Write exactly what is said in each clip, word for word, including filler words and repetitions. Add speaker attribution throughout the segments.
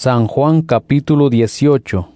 Speaker 1: San Juan capítulo dieciocho.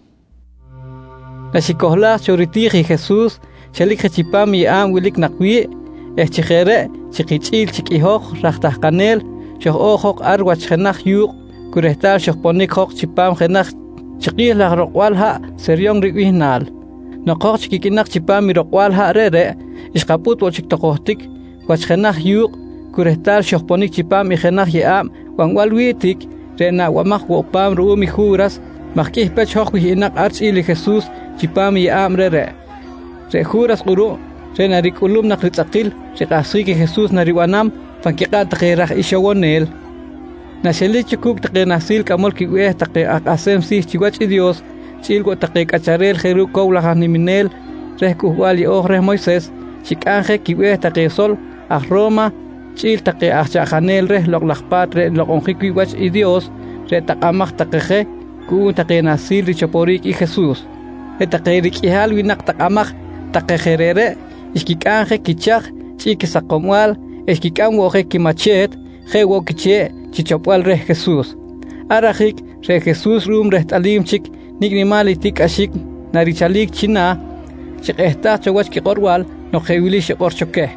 Speaker 2: Nashikohla choritiji Jesús, chalik hachipam yam wilik nakwi, echichere, chikichil chikihok, rachtahkanel, shoh ohok arwach henach yuk, kurehtal shoh ponik hok chipam henach chikih la rokwalha, seryong rikwihnal. Nokok chikikinak chipam mi rokwalha rere, iskaput wachik tokohtik, wach henach yuk, kurehtal shoh ponik chipam ihenach yam, wangwalwitik, rena wamak wopam ruumi juras, makih pech hochwi inak arch ili Jesús, chipam yam rere. Re juras guru, re narikulum nakritzakil, re kasiki Jesús nariwanam, fankiqa takirach ishawonel. Nasheli chukuk takinasil kamol kiweh take akasem si chiwach Dios, chilgo take kacharel jeru koulahaniminel, re kuhwali oh re Moisés, chikanje kiweh take sol, ah Roma, chil take achachanel re loklahpat re lokonjikwi wach Dios, re takamach takeje, ku takinasil richoporik y Jesús. Re takirik ihal winak takamach, takejerere, iskikanje kichak, chikisakomwal, eskikam woje kimachet, jewo kiche, chichopwal re Jesús. Arajik, re Jesús rum rehtalim chik, nignimali tik ashik, narichalik china, chik ehta chowach kikorwal, no jewili shikor choke.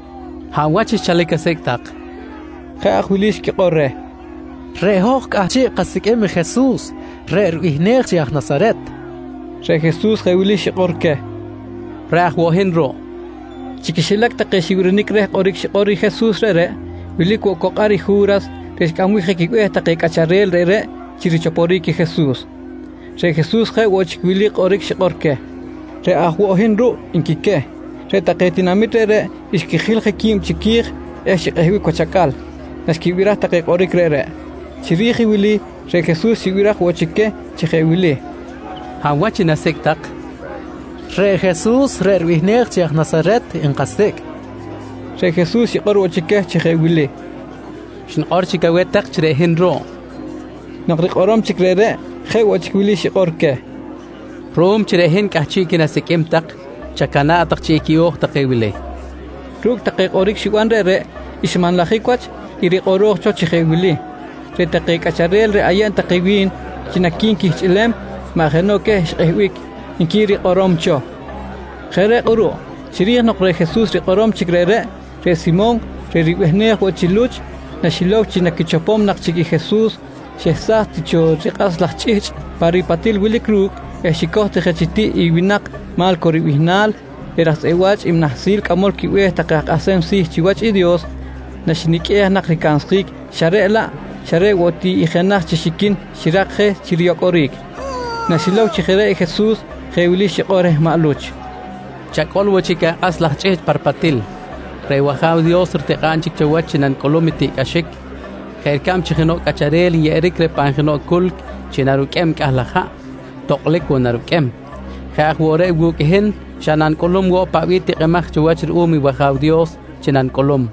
Speaker 3: Hawachi chalika sektak.
Speaker 2: Jeahuilish kikorre.
Speaker 3: Re hok achi kasikem Jesús, re ruihner chiach Nazaret.
Speaker 2: Re Jesús jewili shikorke.
Speaker 3: Reach wohenro.
Speaker 2: Chikishilak takeshigurenik reh orik shikori Jesús rere, wilik wokokari juras, reshkamwi jekikweh takekacharel rere, chirichoporiki Jesús. Re Jesús je wochikwilik orik shikorke. Re ahwohenro inkike. Re taketinamit rere, iskijil jekim chikir, eshikehwi kochakal. Naskiwirah takek orik rere. Chiriji wili, re Jesús siwirah wochike, chihewili.
Speaker 3: Hawachi nasektak. Re Jesús re ruihner chiach Nazaret en kasek.
Speaker 2: Re Jesús yikor wochike chihewili.
Speaker 3: Shin orchika wetak chre henro.
Speaker 2: Nakrik orom chikrere, je wochikwili shikorke.
Speaker 3: Rom chre hen kachiki nasekem tak, chakana atak chikioh takewile.
Speaker 2: Ruk takek orik shiwan rere, isman lahikwach, irik oroh cho chihewili. Re takek acharel re ayan takewin, chinakin kichilem, mahenoke shihewik. Inkiri qoromcho. Jere uru, chirih nok re Jesús re qorom chikrere, re Simón, re riwehne wochiluch, na shilow chinakichopom nak chiki Jesús, shesah ticho riqas lachich, paripatil wilikruk, e shikoh techiti iwinak mal koriwihnal, eras ewach imnahsil kamol kiweh takak asem si chiwach Dios, na shinikeh nak rikansik, share la, share woti ijenach chishikin, shirakhe chiriokorik. Na shilow chikere Jesús, jewili shikoreh ma'luch.
Speaker 3: Chakol wochika aslah cheh parpatil. Rewajaw Dios rteqan chik chawachinan kolomiti kashik. Kherkam chikino kacharel yerik repanjino kulk chinarukem kahlaha. Toklek wonarukem. Khaq wore wukehen shanan kolom wo pawiti qemach chawachir umi wajaw Dios chinan kolom.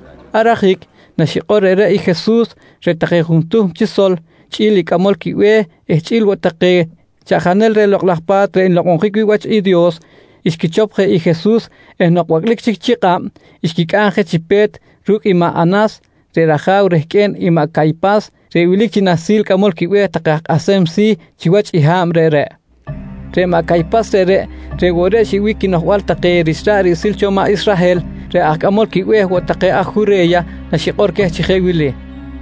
Speaker 2: Arajik na shikorere y Jesús retaqejuntum chisol chili kamol kiwe echil wotaqe chajanel re loklahpat re lokonjikwi wach y Dios, iskichopje y Jesús, en nokwaklik chikchiqa, iskikanje chipet, ruk ima anas, re rajaw rehken ima kaipas, re wilik chinasil kamol kiwe takak asem si, chiwach iham re re. Re ma kaipas re re, re wore shiwiki nohwal take risra risil choma Israel, re akamol kiwe wotake ajureya, na shikorke chihewili.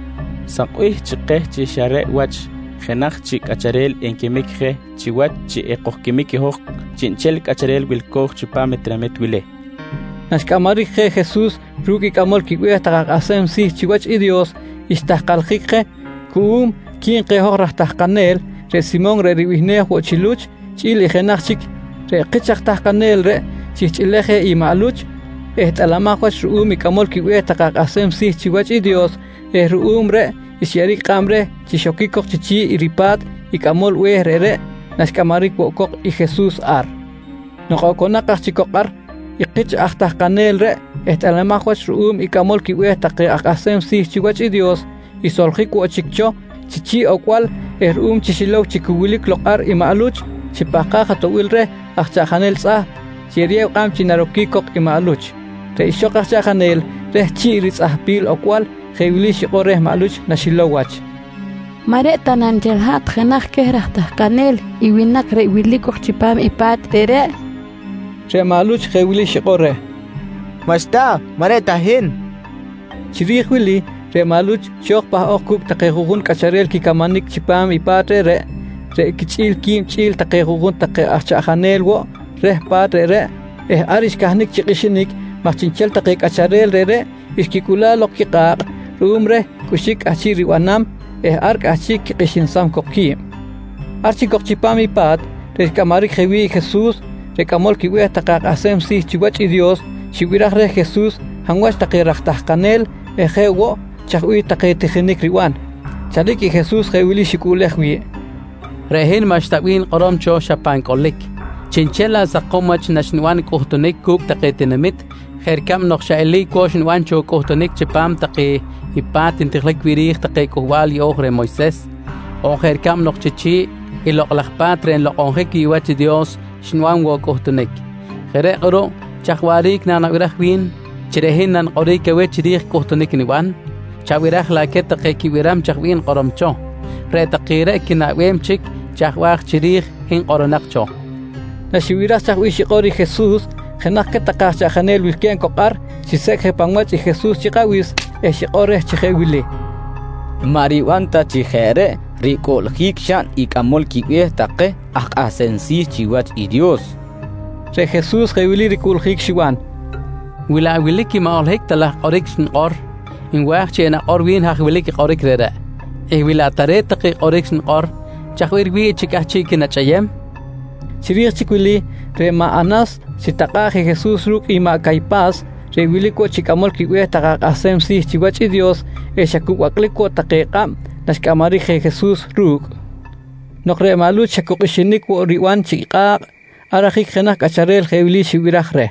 Speaker 4: Sakwih chikeh chishare wach. Genach chik acharel en kimikje, chiwat chi ekokimiki hok, chinchel acharel wilkoch chipametramet wile.
Speaker 2: Nashkamarik je Jesús, ruki kamol kiwe takak asem si chiwach y Dios, istahkaljikje, kuum, kin qehok rahtahkanel, re Simón re riwihne wochiluch, chili genach chik, re kichak tahkanel re, chichileje y maluch, et alamahwach ruumi kamol kiwe takak asem si chiwach y Dios, es ruum re, isyarik kamre, chishokikok chichi iripat, ikamol weh rere, nashkamarik wokok y Jesús ar. Nokokonakach chikokar, ikich ahtahkanel re, et alamahwach ruum ikamol kiweh take akasem si chiwach y Dios, isoljik wochikcho, chichi okwal, es ruum chishilow chikuwilik lokar imaaluch, chipakaja towil re, achchajanel sa, chiriew kam chinarokikok imaaluch. Re ishokach chajanel, re chiritz ahpil okwal, jewili shikoreh maluch na shilowach.
Speaker 5: Mareta nanjelhat genach kerachta kanel iwinak re wiliko chipam ipat tere.
Speaker 2: Re maluch khewili shiqore.
Speaker 6: Masta mareta hin.
Speaker 2: Chirih wili re maluch shok pa okuk taqequgun kacharel ki kamanik chipam ipat re re kichil kim chil taqequgun taqe achahanel wo re pat re eh arish kahnik chiqishinik machinchel taqe kacharel re re iskikula lokiqa rumre kushik achiri wanam eh ark achik qishin sam kokki archi kokchipami pat re kamari khewi Jesus re kamol ki we taqaq asem si chiwach Dios chiwiraj re Jesus hanwash taqiraj tahqanel eh hewo chaqwi taqe tikhnik riwan chalik Jesus khewili shikuleh wi
Speaker 3: rehin mashtawin qorom cho shapan kolik chinchela saqomach nashniwan kohtonik kuk taqe tinamit kherkam noqshaeli koshnwan cho kohtonik chipam taqe ipat intikhlik wirih taqe kohwal yohre Moisés o kherkam noqchichi iloqlaqpat ren loqonjek iwach Dios shnwan wo kohtonik khere qoro chaqwarik nana wirahwin chirehin nan qori kewech rih kohtonik niwan chawiraj laket taqe kiwiram chaqwin qorom cho re taqire kinawem chik chaqwaq chirih hin qoronak cho
Speaker 2: nashiwiraj chaqwi shiqori Jesus Genak ke taqaj chahanel wilken kokar si sekhe pangwach Jesus chiqawis e shiqore chihewili
Speaker 7: mariwanta chihere rikol hikshan ikamol kiwe taqe aqasensi chiwach i Dios
Speaker 2: re Jesus hewili rikol hikshiwan
Speaker 3: wila wiliki maolhek talah oriksin or in wach chena orwin ha wiliki orik rere e wila tare taqe oriksin or chaqwir wi chikah chikina chayem chirih chikwili re ma anas si taqaje Jesus ruk ima kaipas re wiliko chikamol kiwe taqaq asem si chiwach Dios e shakuwakliko taqiqa nashkamari Jesus ruk noqre malu chakuqishinik wo riwan chiqaq arajik khenaq kacharel khewili shiwirajre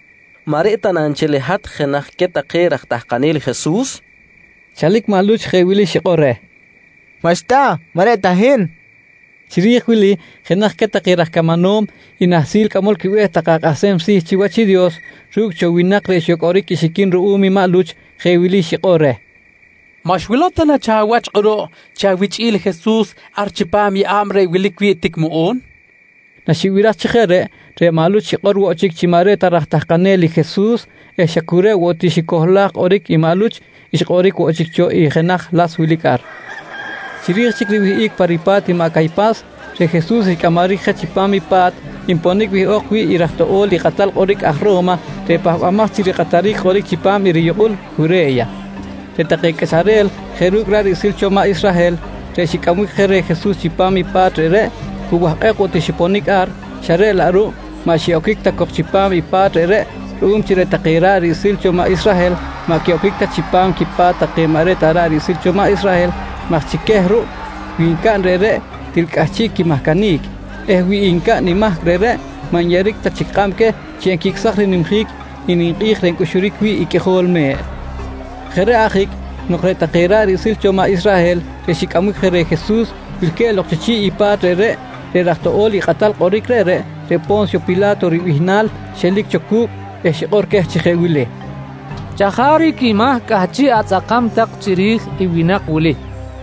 Speaker 8: marita nanchele hat khenaq ke taqiraq tahqanil Jesus
Speaker 2: chalik maluch khewili shiqore
Speaker 6: Masta mareta hin
Speaker 2: Chirih wili genak ke taqiraj kamanom inasil kamol kiwe taqaq asem si chiwach Dios ruk chowinak re shokorik isikin ruumi maluch khewili shiqore
Speaker 3: mashwilotana chawach qoro chawichil Jesus archipami amre wilikwi tikmuon
Speaker 2: nashiwiraj chikhere re maluch shiqor wo chik chimare taraj taqaneli Jesus e shakure wo tishikohlaq orik imaluch ishqorik wo chik cho i genak las wilikar Chirih chikriwi ik paripat ima kaipas re Jesus ikamari khachipami pat imponik wi okwi irahto oli qatal qorik ahroma te pahama chiri qatari qorik chipam iriyul hureya te taqe kasarel kheruk rari silchoma Israel te shikamu khere Jesus chipami pat re kuwa eqo te shiponik ar sharel aru mashiokik ta kokchipami pat re rum chire taqirari silchoma Israel makiokik ta chipam kipat taqe mare tarari silchoma Israel machikehru winkan rere tilkachiki mahkanik eh wi inka ni mah rere manyarik tachikamke chenkik sakhri nimkhik ininqih ren kushurik wi ikholme khere akhik nokre taqirari silchoma Israel reshikamu khere Jesus wilke lokchi ipat rere rerahto oli qatal qorik rere re Poncio Pilato riwihnal shelik chokuk eh shiqor keh chkhewile
Speaker 9: chahari ki mah kahchi atsaqam taq chirih iwinak wili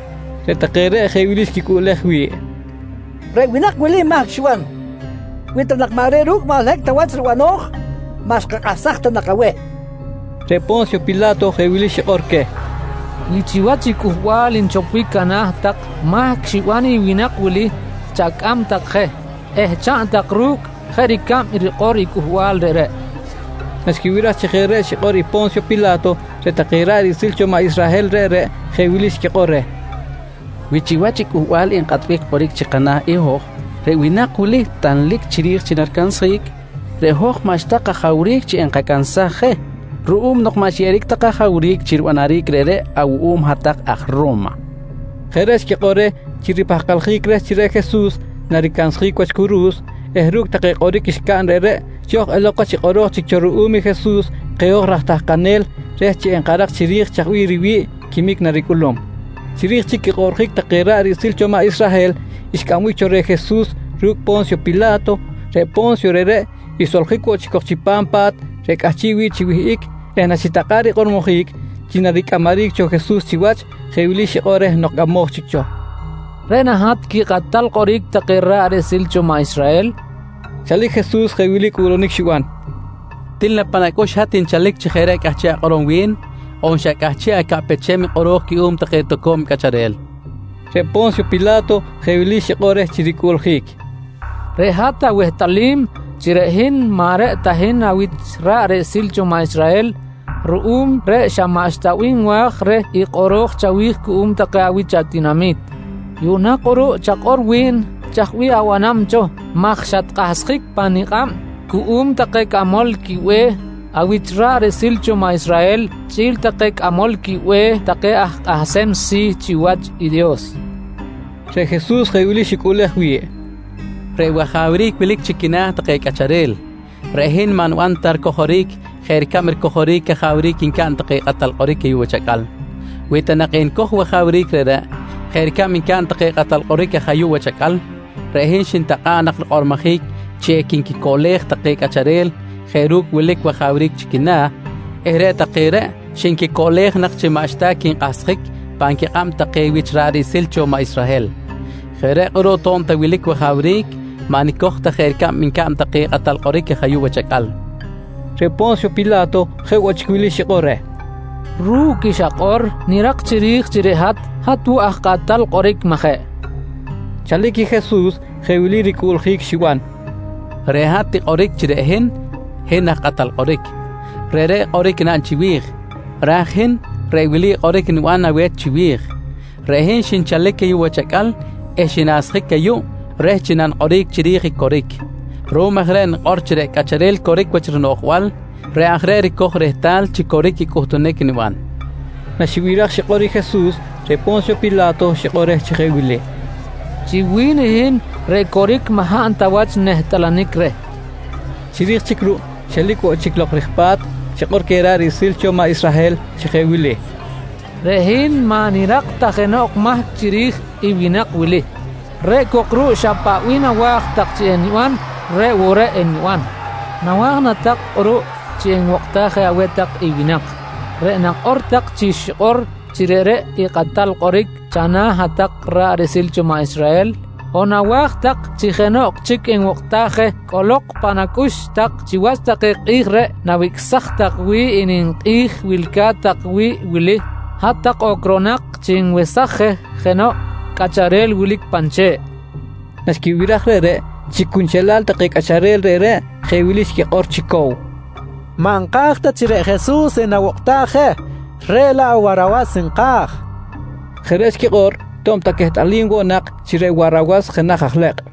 Speaker 2: Taqere khewilish kikuleh wi
Speaker 10: re winak wili mak shwan witanak mare ruk malek tawach rwanokh mas qaqasaqta naqawe
Speaker 2: re Poncio Pilato khewilish orke
Speaker 9: nichiwachi kuwal in chopikana taq mak shwani winak wili chakam taqhe eh chan taqruk kharikam irqori kuwal dere
Speaker 2: naskiwira chkhere shqori Poncio Pilato re taqira silchoma Israel re khewilish kiqore
Speaker 3: wichiwachi kuwal in qatwik qorik chiqana iho re winaquli tanlik chirih chinarkansik re hoq mashtaqa khawrik chi en qakansaje ruum noqmashirik taqa khawrik chirwanarik rere aw um hataq akhroma
Speaker 2: kheresh kiqore chiripaqalkhik re chire Jesus narikansik kwachkurus ehruk taqe qorik iskan rere choq eloqa chiqoro chichoruumi Jesus qeoq rahtaq kanel re chi en qaraq chirih chaqwi riwi kimik narikulom Chirih chiki qorjik taqirari silchoma Israel iskamu chore Jesus ruk Poncio Pilato re Poncio rere isoljiko chikochipampat re kachiwi chiwihik ena sitaqari qormojik chinarik amarik cho Jesus chiwach khewili shiqore noqamoch chicho
Speaker 9: renahat ki qatal qorik taqirra resilcho ma Israel.
Speaker 2: Chalik Jesús jewilik uronik shiwan.
Speaker 3: Tilna panakosh hatin chalik chikhere kahcha qoron win, on shakahcha kapechem qoroh ki um taqetokom kacharel.
Speaker 2: Reponcio Pilato jewili shiqore chirikulhik.
Speaker 9: Rehata wehtalim chirehin mare tahin awit ra resilcho ma Israel. Ruum re shamastawin wach re iqoroh chawih kuum taqawit chatinamit. Yuna qoro chaqor win chahwi awanamcho makhshat qahskik paniqam kuum taqek amol kiwe awitra resilcho ma Israel chil taqek amol kiwe taqe ah ahsem si chiwach y Dios.
Speaker 2: Re Jesús jewili shikule hwie.
Speaker 3: Re wahawrik bilik chikina taqek acharel. Rehin man wantar kohorik khair kamer kohorik khawrik inkan taqe qatal qorik yuwachakal. Witanaqin koh wahawrik reda khair kam inkan taqe qatal qorik khayuwachakal. Rehin shintaqanaq qormakhik chekin ki kolej taqe acharel khairuk wilik wahawrik chikina ehre taqire shinki kolej naqchi mashtakin qaskhik panki qam taqe wichrari silcho ma Israel. Khaire qoro tonta wilik wahawrik mani kohta khair kam min kam taqi qatal qorik khayuwachakal.
Speaker 2: Reponcio Pilato jewachkwili shiqore.
Speaker 9: Ru ki shaqor niraq chirikh chirehat hatu ah qatal qorik makhe.
Speaker 2: Chaliki Jesús jewili rikulhik shiwan.
Speaker 3: Rehati qorik chirehin hena qatal qorik. Rere qorik nan chiwig. Rahin rewili qorik nwana wet chiwig. Rehin shin chaliki yuwachakal eshinas khikayu rehchinan qorik chirikh qorik. Romagren orchre kacharel korik wachrnoqwal reagrer kohretal chikorik kohtonek niwan.
Speaker 2: Nashiwirach shiqori Jesús Reponcio Pilato shiqore chigewile.
Speaker 9: Chiwinihin rekorik maha antawach nehtalanikre.
Speaker 2: Chirikh chikru shaliko chiklok rihpat shiqor kerar isilcho ma Israel chigewile.
Speaker 9: Rehin manirak tagenok mah chirikh ibinak wili. Re kokru shapa wina waq taqchienwan re wore enwan nawag na tak uru chien waqta khawetak ibinak re nak ortak chishor chirere iqatal qorik chana hatak ra resilcho ma Israel ona waq tak chigenok chiken waqta khe kolok panakush tak chiwas tak qigre nawik sakhtak wi inin qig wilka tak wi wili hatak okronak chin wesakhe geno kacharel wilik panche
Speaker 2: naskiwirach re chikuncelal taqik acharel rere jewilish ki qorchikow
Speaker 11: manqaqta chire Jesús en awqtaje rela warawas inqaq
Speaker 2: Jeresh ki qor tom taqet alingo naq chire warawas khnaqaqleq